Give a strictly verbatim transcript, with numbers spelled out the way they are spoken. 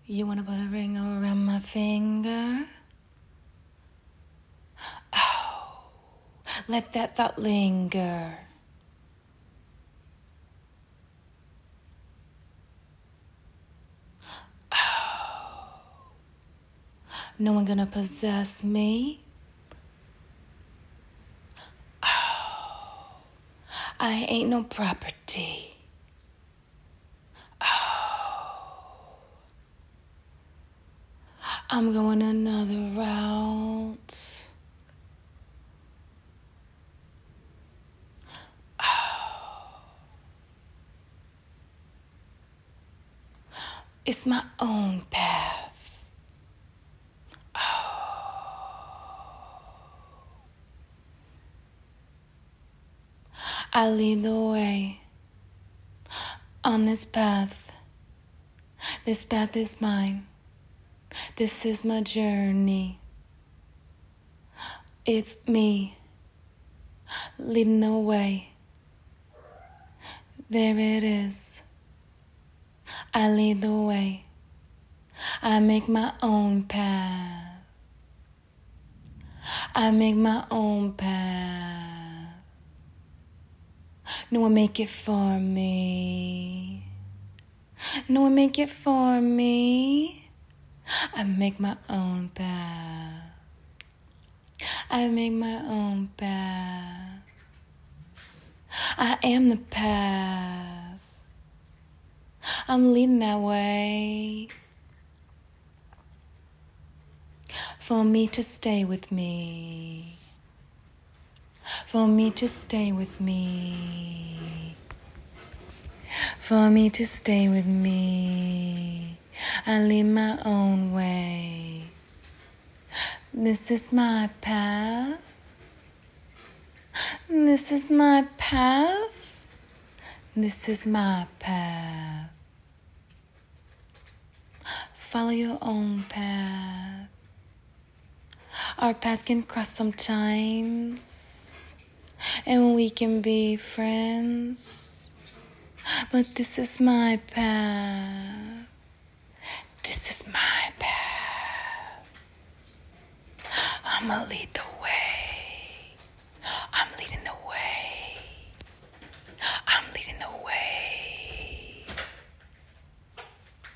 You wanna put a ring around my finger? Oh, let that thought linger. Oh, no one gonna possess me. Oh, I ain't no property. I'm going another route. Oh. It's my own path. Oh. I lead the way on this path. This path is mine. This is my journey. It's me leading the way. There it is. I lead the way. I make my own path. I make my own path. No one make it for me. No one make it for me. I make my own path. I make my own path. I am the path. I'm leading that way. For me to stay with me. For me to stay with me. For me to stay with me. I lead my own way. This is my path. This is my path. This is my path. Follow your own path. Our paths can cross sometimes, and we can be friends. But this is my path. This is my path. I'ma lead the